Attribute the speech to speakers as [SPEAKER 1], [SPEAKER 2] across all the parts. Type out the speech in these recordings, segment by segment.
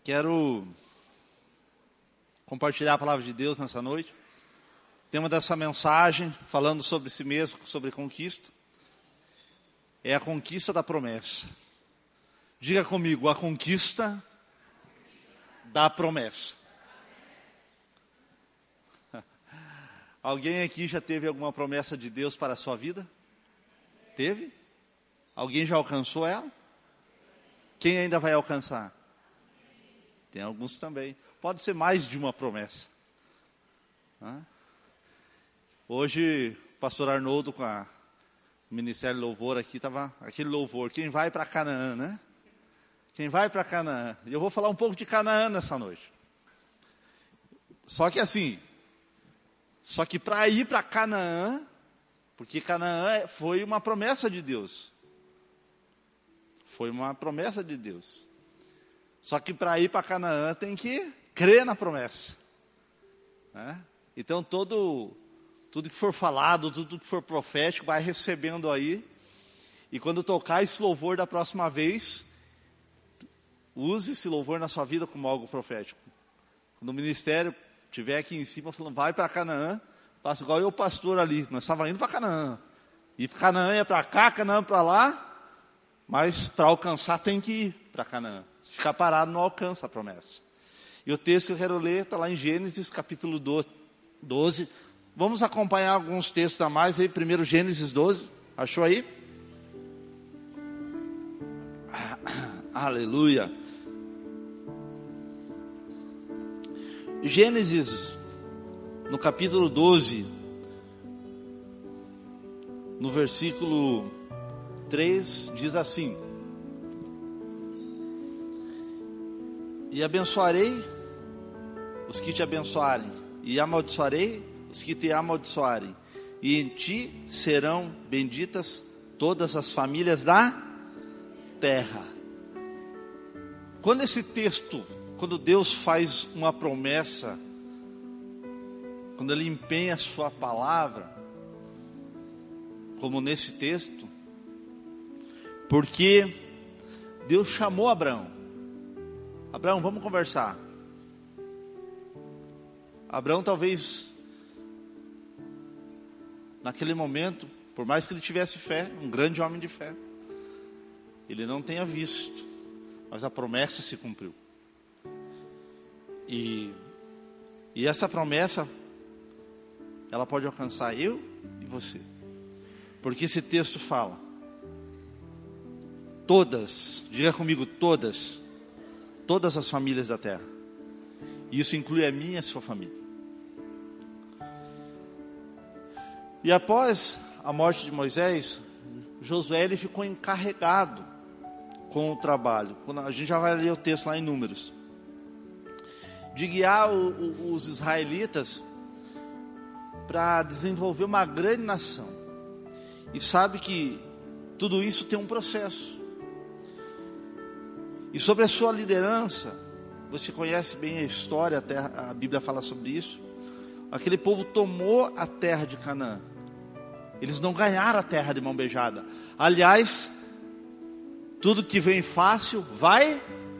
[SPEAKER 1] Quero compartilhar a palavra de Deus nessa noite. O tema dessa mensagem, falando sobre si mesmo, sobre conquista, é a conquista da promessa. Diga comigo, a conquista da promessa. Alguém aqui já teve alguma promessa de Deus para a sua vida? Teve? Alguém já alcançou ela? Quem ainda vai alcançar? Tem alguns também. Pode ser mais de uma promessa. Hoje, o pastor Arnoldo, com o Ministério Louvor aqui, estava aquele louvor. Quem vai para Canaã, né? Quem vai para Canaã. E eu vou falar um pouco de Canaã nessa noite. Só que para ir para Canaã, porque Canaã foi uma promessa de Deus. Foi uma promessa de Deus. Só que para ir para Canaã tem que crer na promessa. Então tudo que for falado, tudo que for profético, vai recebendo aí. E quando tocar esse louvor da próxima vez, use esse louvor na sua vida como algo profético. Quando o ministério estiver aqui em cima falando, vai para Canaã, faça igual eu, pastor ali. Nós estávamos indo para Canaã. E Canaã é para cá, Canaã para lá. Mas para alcançar tem que ir para Canaã. Se ficar parado não alcança a promessa. E o texto que eu quero ler está lá em Gênesis capítulo 12. Vamos acompanhar alguns textos a mais aí. Primeiro Gênesis 12. Achou aí? Aleluia. Gênesis, no capítulo 12, no versículo 3, diz assim: E abençoarei os que te abençoarem, e amaldiçoarei os que te amaldiçoarem, e em ti serão benditas todas as famílias da terra. Quando Deus faz uma promessa, quando Ele empenha a sua palavra, como nesse texto, porque Deus chamou Abraão. Abraão, vamos conversar. Abraão talvez, naquele momento, por mais que ele tivesse fé, um grande homem de fé, ele não tenha visto, mas a promessa se cumpriu. E essa promessa, ela pode alcançar eu e você. Porque esse texto fala, diga comigo, todas as famílias da terra. E isso inclui a minha e a sua família. E após a morte de Moisés, Josué ele ficou encarregado com o trabalho. A gente já vai ler o texto lá em Números. De guiar os israelitas para desenvolver uma grande nação. E sabe que tudo isso tem um processo. E sobre a sua liderança, você conhece bem a história, a Bíblia fala sobre isso. Aquele povo tomou a terra de Canaã. Eles não ganharam a terra de mão beijada. Aliás, tudo que vem fácil, vai.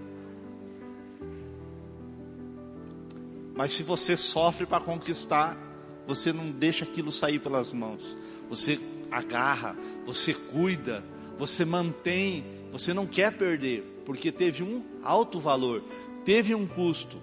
[SPEAKER 1] Mas se você sofre para conquistar, você não deixa aquilo sair pelas mãos. Você agarra, você cuida, você mantém, você não quer perder. Porque teve um alto valor, teve um custo.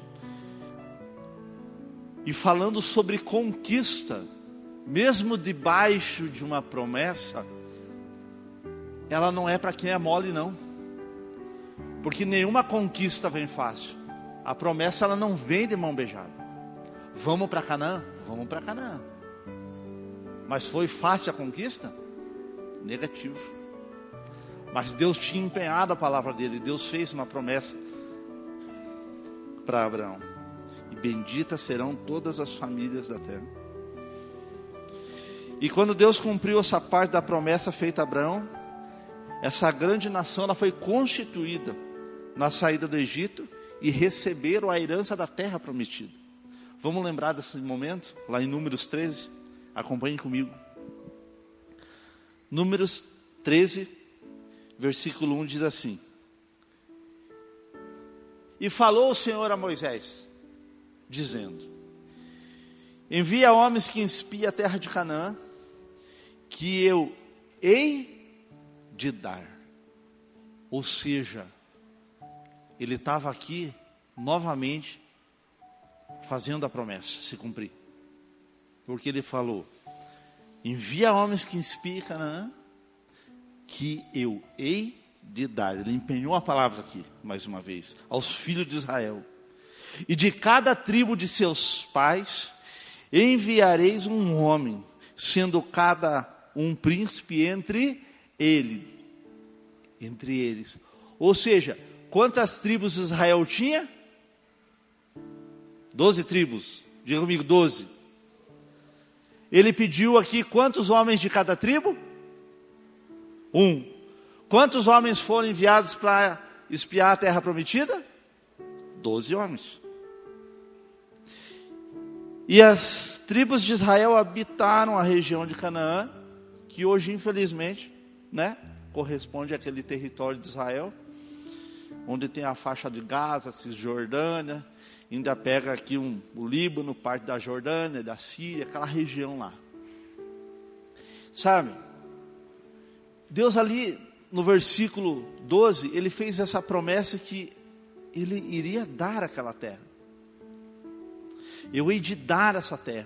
[SPEAKER 1] E falando sobre conquista, mesmo debaixo de uma promessa, ela não é para quem é mole não. Porque nenhuma conquista vem fácil. A promessa ela não vem de mão beijada. Vamos para Canaã? Vamos para Canaã. Mas foi fácil a conquista? Negativo. Mas Deus tinha empenhado a palavra dele. Deus fez uma promessa para Abraão. E benditas serão todas as famílias da terra. E quando Deus cumpriu essa parte da promessa feita a Abraão, essa grande nação ela foi constituída na saída do Egito e receberam a herança da terra prometida. Vamos lembrar desse momento? Lá em Números 13. Acompanhe comigo. Números 13, versículo 1 diz assim: E falou o Senhor a Moisés, dizendo: envia homens que espiem a terra de Canaã, que eu hei de dar. Ou seja, ele estava aqui novamente fazendo a promessa se cumprir. Porque ele falou: envia homens que espiem Canaã, que eu hei de dar. Ele empenhou a palavra aqui, mais uma vez, aos filhos de Israel. E de cada tribo de seus pais enviareis um homem, sendo cada um príncipe entre eles. Ou seja, quantas tribos Israel tinha? 12 tribos. Diga comigo, 12. Ele pediu aqui quantos homens de cada tribo? 1. Quantos homens foram enviados para espiar a terra prometida? 12 homens. E as tribos de Israel habitaram a região de Canaã, que hoje, infelizmente, corresponde àquele território de Israel, onde tem a faixa de Gaza, Cisjordânia, ainda pega aqui o Líbano, parte da Jordânia, da Síria, aquela região lá. Sabe, Deus ali, no versículo 12, ele fez essa promessa que ele iria dar aquela terra. Eu hei de dar essa terra.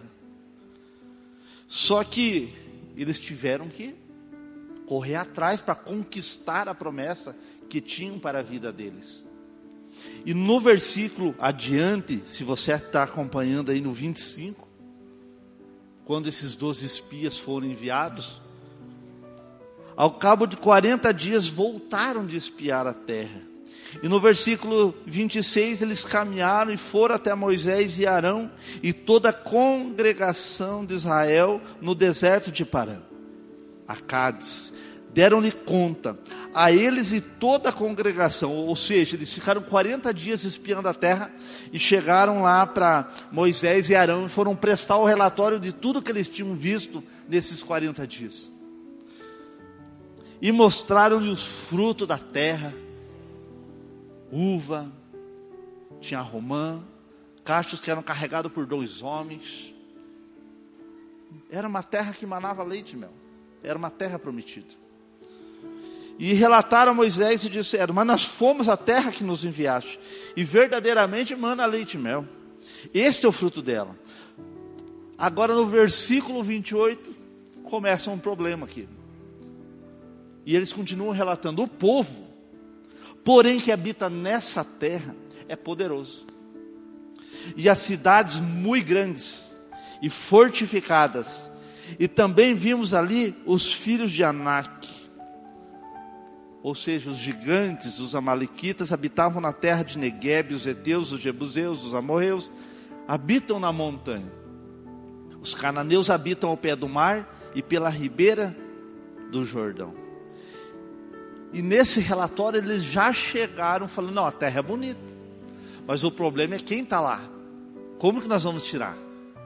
[SPEAKER 1] Só que eles tiveram que correr atrás para conquistar a promessa que tinham para a vida deles. E no versículo adiante, se você está acompanhando aí no 25, quando esses 12 espias foram enviados, ao cabo de 40 dias voltaram de espiar a terra. E no versículo 26 eles caminharam e foram até Moisés e Arão e toda a congregação de Israel no deserto de Parã, a Cádiz. Deram-lhe conta a eles e toda a congregação, ou seja, eles ficaram 40 dias espiando a terra e chegaram lá para Moisés e Arão e foram prestar o relatório de tudo que eles tinham visto nesses 40 dias. E mostraram-lhe os frutos da terra, uva, tinha romã, cachos que eram carregados por 2 homens. Era uma terra que manava leite e mel, era uma terra prometida. E relataram a Moisés e disseram: mas nós fomos à terra que nos enviaste, e verdadeiramente mana leite e mel. Este é o fruto dela. Agora no versículo 28, começa um problema aqui. E eles continuam relatando: o povo, porém, que habita nessa terra é poderoso, e as cidades muito grandes e fortificadas, e também vimos ali os filhos de Anak, ou seja, os gigantes, os amalequitas, habitavam na terra de Neguebe, os heteus, os jebuseus, os amorreus, habitam na montanha. Os cananeus habitam ao pé do mar e pela ribeira do Jordão. E nesse relatório eles já chegaram falando: não, a terra é bonita, mas o problema é quem está lá. Como que nós vamos tirar?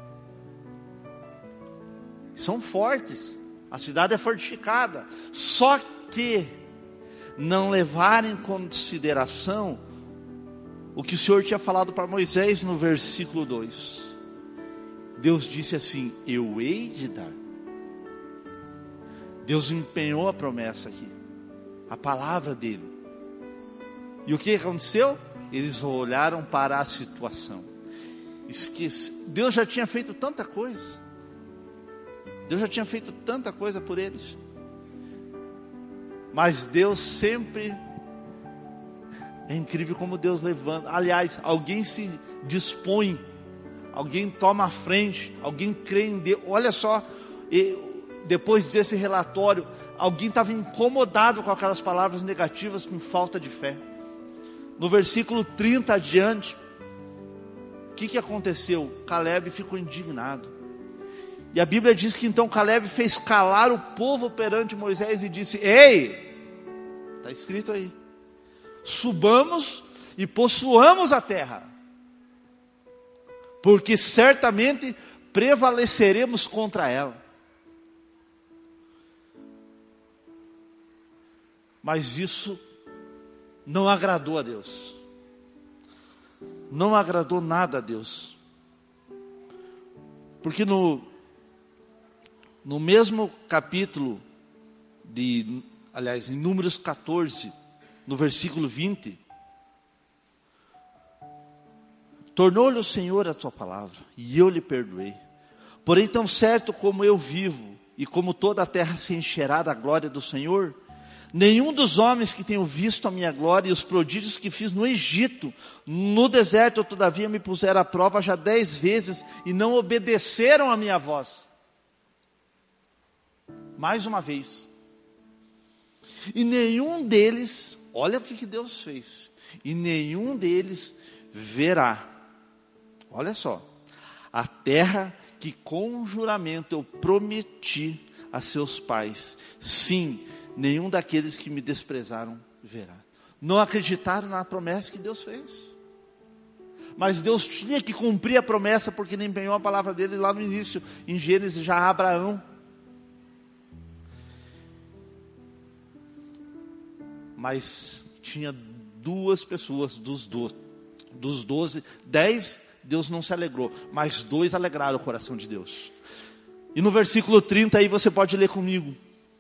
[SPEAKER 1] São fortes, a cidade é fortificada, só que não levaram em consideração o que o Senhor tinha falado para Moisés no versículo 2. Deus disse assim: eu hei de dar. Deus empenhou a promessa aqui, a palavra dele. E o que aconteceu? Eles olharam para a situação. Deus já tinha feito tanta coisa. Deus já tinha feito tanta coisa por eles. Mas Deus sempre... É incrível como Deus levanta. Aliás, alguém se dispõe, alguém toma a frente, alguém crê em Deus. Olha só, depois desse relatório, alguém estava incomodado com aquelas palavras negativas, com falta de fé. No versículo 30 adiante, o que aconteceu? Caleb ficou indignado. E a Bíblia diz que então Caleb fez calar o povo perante Moisés e disse: ei, está escrito aí, subamos e possuamos a terra, porque certamente prevaleceremos contra ela. Mas isso não agradou a Deus. não agradou nada a Deus. Porque no mesmo capítulo, em Números 14, no versículo 20, tornou-lhe o Senhor a tua palavra, e eu lhe perdoei. Porém, tão certo como eu vivo, e como toda a terra se encherá da glória do Senhor, nenhum dos homens que tenham visto a minha glória e os prodígios que fiz no Egito, no deserto, todavia me puseram à prova já 10 vezes, e não obedeceram a minha voz. Mais uma vez. E nenhum deles, olha o que Deus fez, e nenhum deles verá, olha só, a terra que com juramento eu prometi a seus pais. Sim, nenhum daqueles que me desprezaram verá. Não acreditaram na promessa que Deus fez. Mas Deus tinha que cumprir a promessa, porque ele empenhou a palavra dele lá no início, em Gênesis, já a Abraão. Mas tinha 2 pessoas dos 12, 10, Deus não se alegrou, mas 2 alegraram o coração de Deus. E no versículo 30, aí você pode ler comigo,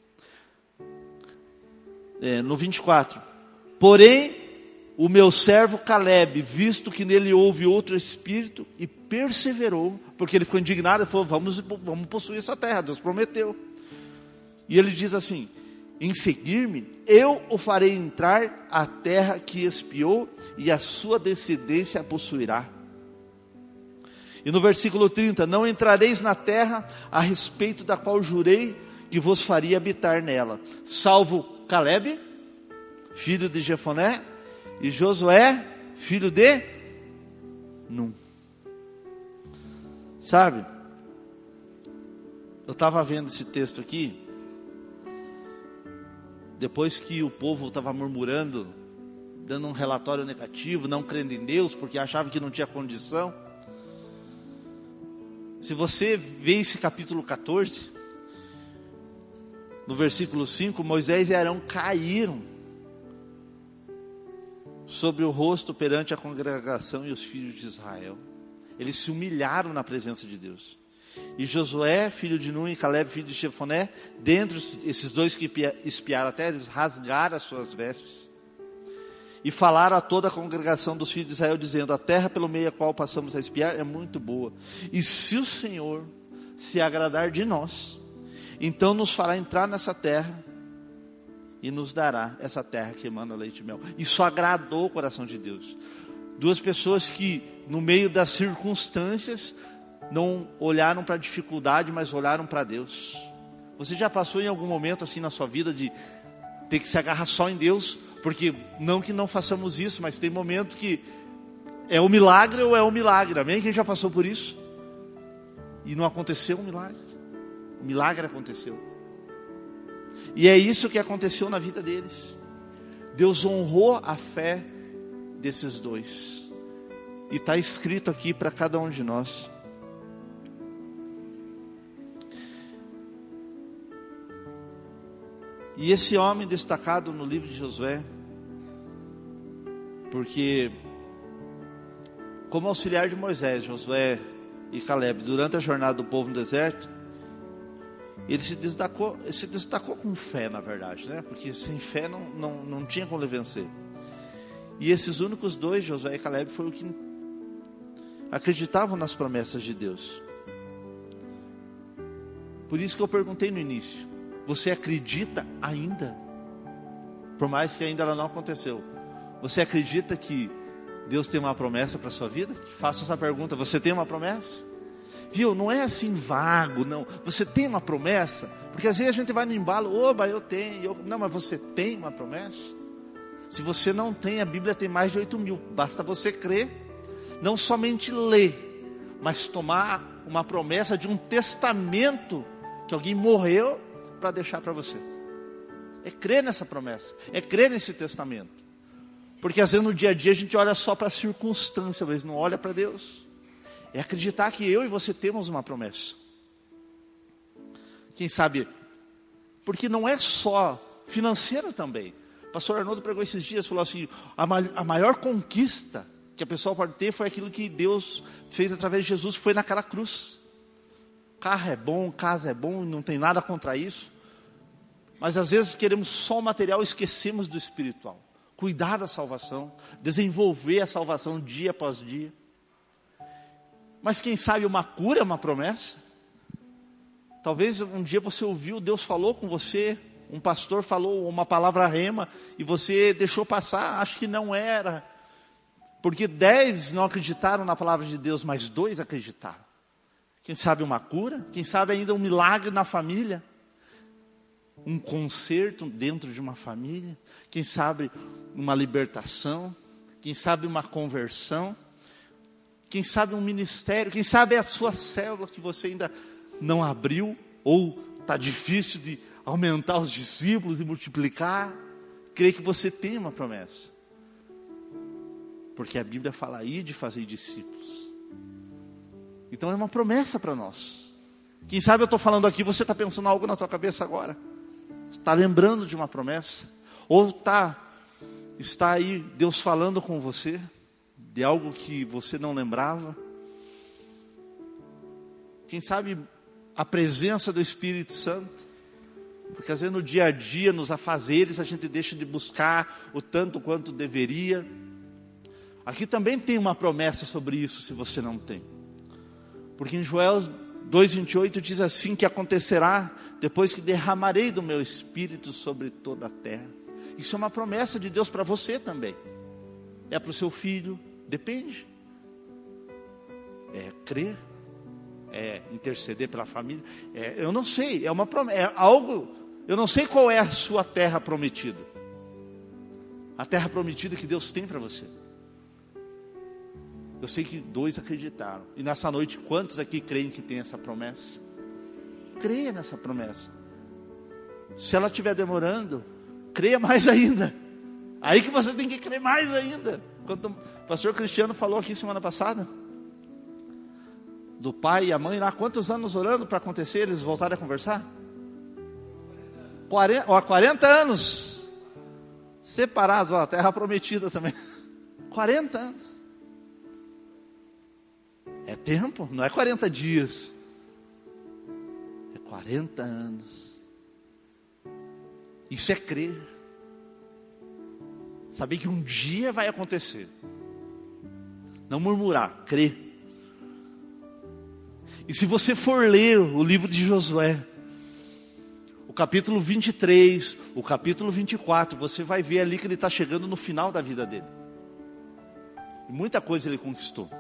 [SPEAKER 1] no 24. Porém, o meu servo Caleb, visto que nele houve outro espírito, e perseverou, porque ele ficou indignado, ele falou, vamos possuir essa terra, Deus prometeu. E ele diz assim, em seguir-me, eu o farei entrar à terra que espiou, e a sua descendência a possuirá. E no versículo 30, não entrareis na terra a respeito da qual jurei que vos faria habitar nela, salvo Caleb, filho de Jefoné, e Josué, filho de Num. Sabe, eu estava vendo esse texto aqui, depois que o povo estava murmurando, dando um relatório negativo, não crendo em Deus, porque achava que não tinha condição. Se você vê esse capítulo 14, no versículo 5, Moisés e Arão caíram sobre o rosto perante a congregação e os filhos de Israel. Eles se humilharam na presença de Deus. E Josué, filho de Num, e Caleb, filho de Jefoné, dentre esses 2 que espiaram a terra, eles rasgaram as suas vestes. E falaram a toda a congregação dos filhos de Israel, dizendo, a terra pelo meio a qual passamos a espiar é muito boa. E se o Senhor se agradar de nós, então nos fará entrar nessa terra, e nos dará essa terra que emana leite e mel. Isso agradou o coração de Deus. 2 pessoas que, no meio das circunstâncias, não olharam para a dificuldade, mas olharam para Deus. Você já passou em algum momento assim na sua vida de ter que se agarrar só em Deus? Porque não que não façamos isso, mas tem momento que é o milagre ou é o milagre, amém? Quem já passou por isso? E não aconteceu um milagre. O milagre aconteceu. E é isso que aconteceu na vida deles. Deus honrou a fé desses 2. E está escrito aqui para cada um de nós. E esse homem destacado no livro de Josué, porque como auxiliar de Moisés, Josué e Caleb, durante a jornada do povo no deserto, ele se destacou com fé, na verdade, né? Porque sem fé não tinha como ele vencer. E esses únicos 2, Josué e Caleb, foram os que acreditavam nas promessas de Deus. Por isso que eu perguntei no início, você acredita ainda? Por mais que ainda ela não aconteceu. Você acredita que Deus tem uma promessa para a sua vida? Faça essa pergunta, você tem uma promessa? Viu, não é assim vago, não. Você tem uma promessa? Porque às vezes a gente vai no embalo, oba, eu tenho. Não, mas você tem uma promessa? Se você não tem, a Bíblia tem mais de 8.000. Basta você crer, não somente ler, mas tomar uma promessa de um testamento que alguém morreu para deixar para você. É crer nessa promessa, é crer nesse testamento. Porque às vezes no dia a dia a gente olha só para a circunstância, mas não olha para Deus. É acreditar que eu e você temos uma promessa. Quem sabe, porque não é só financeira também. O pastor Arnoldo pregou esses dias, falou assim, a maior conquista que a pessoa pode ter foi aquilo que Deus fez através de Jesus, foi naquela cruz. Carro é bom, casa é bom, não tem nada contra isso. Mas às vezes queremos só o material e esquecemos do espiritual. Cuidar da salvação, desenvolver a salvação dia após dia. Mas quem sabe uma cura é uma promessa? Talvez um dia você ouviu, Deus falou com você, um pastor falou uma palavra rema, e você deixou passar, acho que não era. Porque 10 não acreditaram na palavra de Deus, mas 2 acreditaram. Quem sabe uma cura? Quem sabe ainda um milagre na família? Um conserto dentro de uma família? Quem sabe uma libertação? Quem sabe uma conversão? Quem sabe um ministério? Quem sabe a sua célula que você ainda não abriu? Ou está difícil de aumentar os discípulos e multiplicar? Creio que você tem uma promessa. Porque a Bíblia fala aí de fazer discípulos. Então é uma promessa para nós. Quem sabe eu estou falando aqui, você está pensando algo na tua cabeça agora. Está lembrando de uma promessa? Ou está aí Deus falando com você de algo que você não lembrava? Quem sabe a presença do Espírito Santo? Porque às vezes no dia a dia, nos afazeres, a gente deixa de buscar o tanto quanto deveria. Aqui também tem uma promessa sobre isso, se você não tem. Porque em Joel 2,28 diz assim, que acontecerá depois que derramarei do meu Espírito sobre toda a terra. Isso é uma promessa de Deus para você também. É para o seu filho, depende. É crer, é interceder pela família. Eu não sei, é uma promessa, é algo, eu não sei qual é a sua terra prometida. A terra prometida que Deus tem para você. Eu sei que 2 acreditaram. E nessa noite, quantos aqui creem que tem essa promessa? Creia nessa promessa. Se ela estiver demorando, creia mais ainda. Aí que você tem que crer mais ainda. Quando o pastor Cristiano falou aqui semana passada, do pai e a mãe lá, quantos anos orando para acontecer, eles voltarem a conversar? 40 anos. Separados, a terra prometida também. 40 anos. É tempo, não é 40 dias. É 40 anos. Isso é crer. Saber que um dia vai acontecer. Não murmurar, crer. E se você for ler o livro de Josué, o capítulo 23, o capítulo 24, você vai ver ali que ele está chegando no final da vida dele. E muita coisa ele conquistou.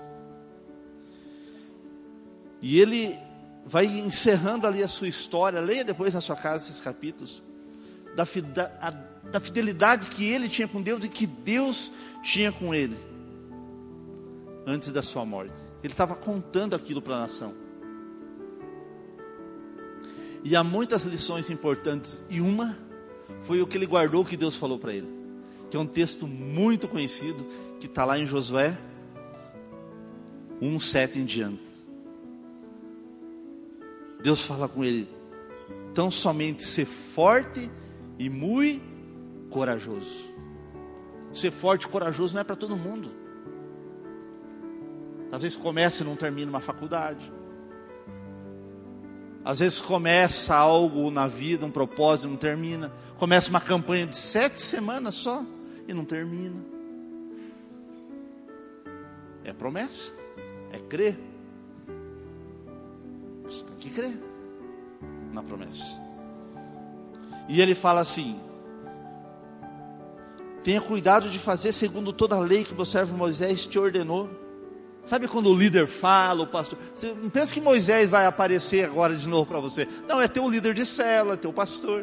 [SPEAKER 1] E ele vai encerrando ali a sua história. Leia depois na sua casa esses capítulos. Da fidelidade que ele tinha com Deus e que Deus tinha com ele. Antes da sua morte. Ele estava contando aquilo para a nação. E há muitas lições importantes. E uma foi o que ele guardou, que Deus falou para ele. Que é um texto muito conhecido. Que está lá em Josué 1:7 em diante. Deus fala com ele: tão somente ser forte e muito corajoso. Ser forte e corajoso não é para todo mundo. Às vezes começa e não termina uma faculdade. Às vezes começa algo na vida, um propósito e não termina. Começa uma campanha de 7 semanas só e não termina. É promessa, é crer. Você tem que crer na promessa. E ele fala assim: tenha cuidado de fazer segundo toda a lei que meu servo Moisés te ordenou. Sabe quando o líder fala, o pastor, você não pensa que Moisés vai aparecer agora de novo para você. Não, é teu líder de célula, é teu pastor.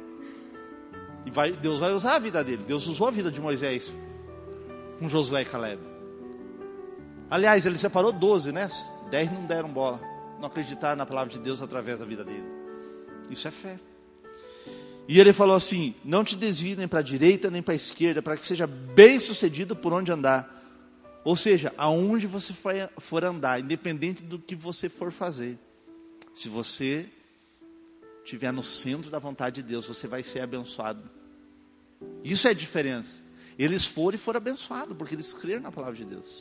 [SPEAKER 1] E Deus vai usar a vida dele. Deus usou a vida de Moisés com Josué e Caleb. Aliás, ele separou 12, né? 10 não deram bola, não acreditaram na palavra de Deus através da vida dele. Isso é fé. E ele falou assim: não te desvie nem para a direita nem para a esquerda, para que seja bem sucedido por onde andar. Ou seja, aonde você for andar, independente do que você for fazer, se você estiver no centro da vontade de Deus, você vai ser abençoado. Isso é a diferença Eles foram e foram abençoados, porque eles creram na palavra de Deus.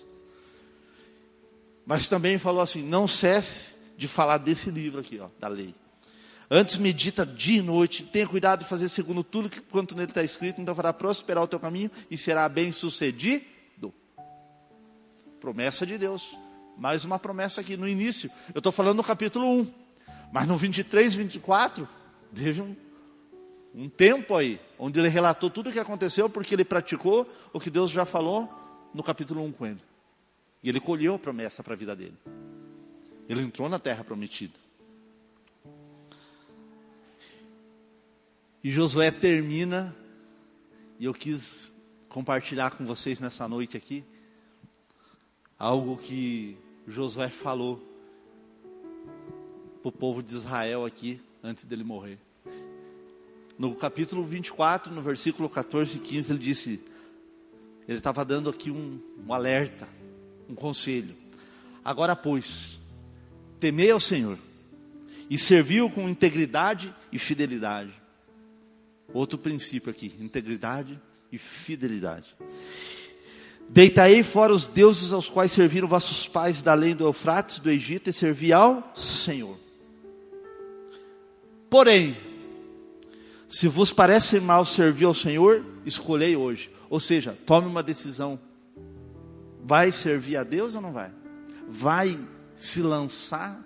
[SPEAKER 1] Mas também falou assim, não cesse de falar desse livro aqui, ó, da lei. Antes medita dia e noite, tenha cuidado de fazer segundo tudo quanto nele está escrito, então fará prosperar o teu caminho e será bem sucedido. Promessa de Deus. Mais uma promessa aqui no início. Eu estou falando no capítulo 1. Mas no 23, 24, teve um tempo aí, onde ele relatou tudo o que aconteceu, porque ele praticou o que Deus já falou no capítulo 1 com ele. E ele colheu a promessa para a vida dele. Ele entrou na terra prometida. E Josué termina, e eu quis compartilhar com vocês nessa noite aqui, algo que Josué falou para o povo de Israel aqui, antes dele morrer. No capítulo 24, no versículo 14 e 15, ele disse, ele estava dando aqui um alerta, um conselho. Agora, pois, temei ao Senhor, e serviu com integridade e fidelidade. Outro princípio aqui, integridade e fidelidade. Deitai fora os deuses aos quais serviram vossos pais da além do Eufrates, do Egito, e servi ao Senhor. Porém, se vos parece mal servir ao Senhor, escolhei hoje. Ou seja, tome uma decisão. Vai servir a Deus ou não vai? Vai se lançar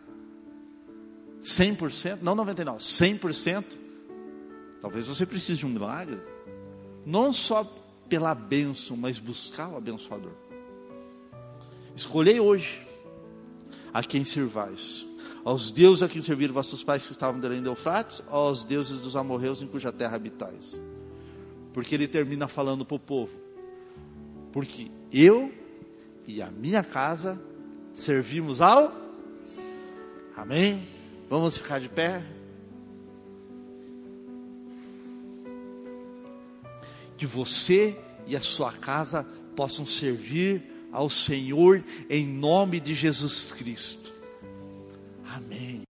[SPEAKER 1] 100%? Não 99%, 100%? Talvez você precise de um milagre. Não só pela bênção, mas buscar o abençoador. Escolhei hoje a quem servais. Aos deuses a quem serviram vossos pais que estavam além do Eufrates, ou aos deuses dos amorreus em cuja terra habitais. Porque ele termina falando para o povo, porque eu e a minha casa servimos ao... Amém? Vamos ficar de pé? Que você e a sua casa possam servir ao Senhor em nome de Jesus Cristo. Amém.